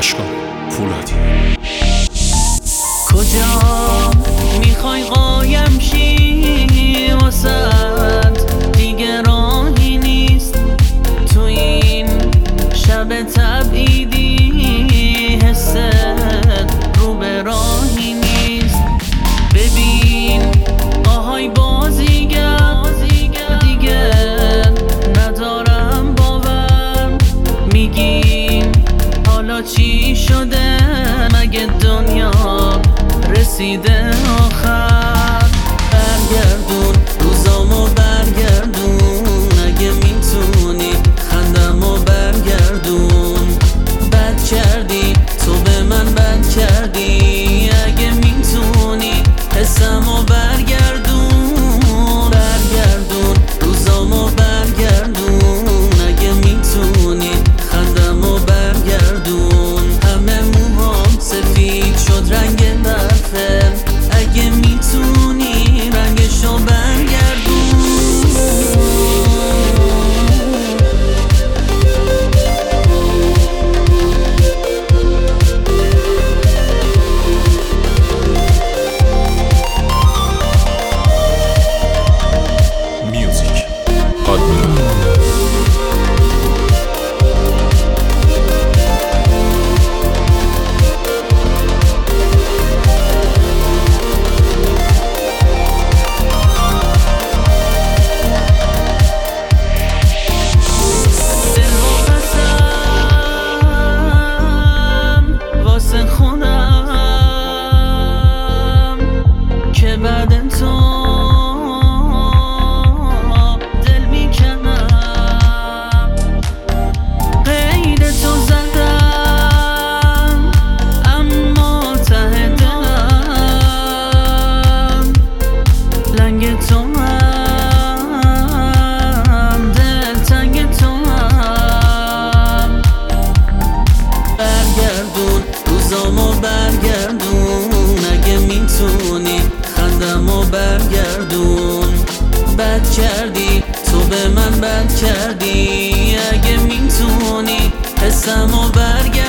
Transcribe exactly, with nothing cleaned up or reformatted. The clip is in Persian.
اشکان فولادی. کجا میخوای قایم شی واسد دیگه راهی نیست تو این شب تبعیدی، حست رو به راهی نیست. ببین آهای بازیگر دیگه ندارم باور، میگین حالا چی شده مگه دنیا رسیده آخر؟ برگردون روزامو برگردون اگه میتونی، خندمو برگردون. بد کردی تو به من بد کردی، اگه میتونی حسمو برگردون. برگردون روزامو برگردون اگه میتونی، خندمو برگردون. همه موهام سفید شد رنگ برفه، اگه میتونی رنگشو برگردون. میوزیک آدمیرال. خودم که بعد تو دل میکنم، قید تو زدم اما ته دلم لنگ تو هم دل تنگ تو هم. برگردون روزامو برگردون اگه میتونی، خندمو برگردون. بد کردی تو به من بد کردی، اگه میتونی حسمو برگردون.